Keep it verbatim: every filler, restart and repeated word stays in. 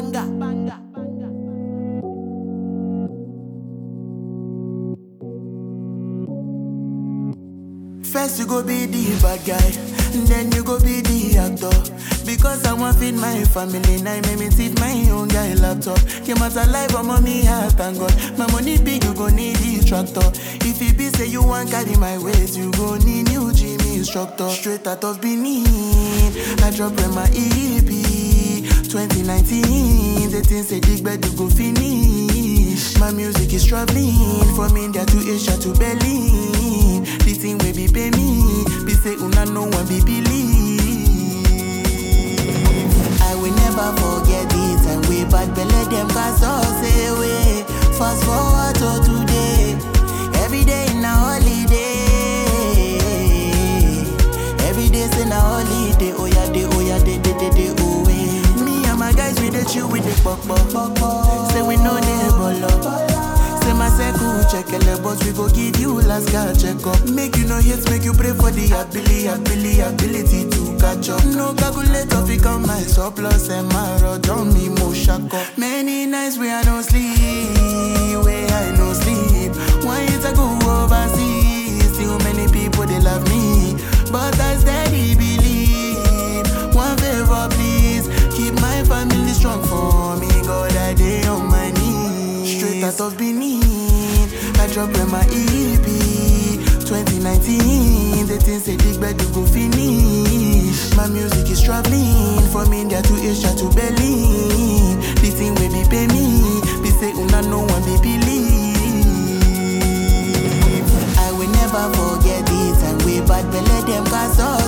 banger, banger. First you go be the bad guy, then you go be the actor. Because I want feed my family, now make me teach my own guy laptop. Came out alive, I'm on me heart, thank God. My money big, you go need this tractor. If it be say you want carry my weight, you go need new gym instructor. Straight out of Benin, I drop in my E P twenty nineteen, the things say dig bed you go finish. My music is traveling from India to Asia to Berlin. The thing will be pay me, be say una no one be believe. I will never forget it, and we bad belly them cause us away. Fast forward to today, every day in a holiday. Every day in a holiday, oh yeah, day, oh yeah, day, day, day, day, oh yeah. Me and my guys we dey chill with the pop pop. Say we know they ball. Say my circle check ele, but we go give you last card check up. Make you no hate, make you pray for the ability, ability, ability to catch up. No calculator fi come my surplus and my rod on me mo shack up. Many nights where I don't sleep, where I no sleep. One year to go overseas, still many people they love me, but I steady believe. One favor please, keep my family strong for me. God I day on my knees. Straight out of Benin, I drop in my E P twenty nineteen, the things say dig bed you go finish. My music is traveling from India to Asia to Berlin. The thing will be pay me, be say una no one be believe. I will never forget it, and we bad belly them cause us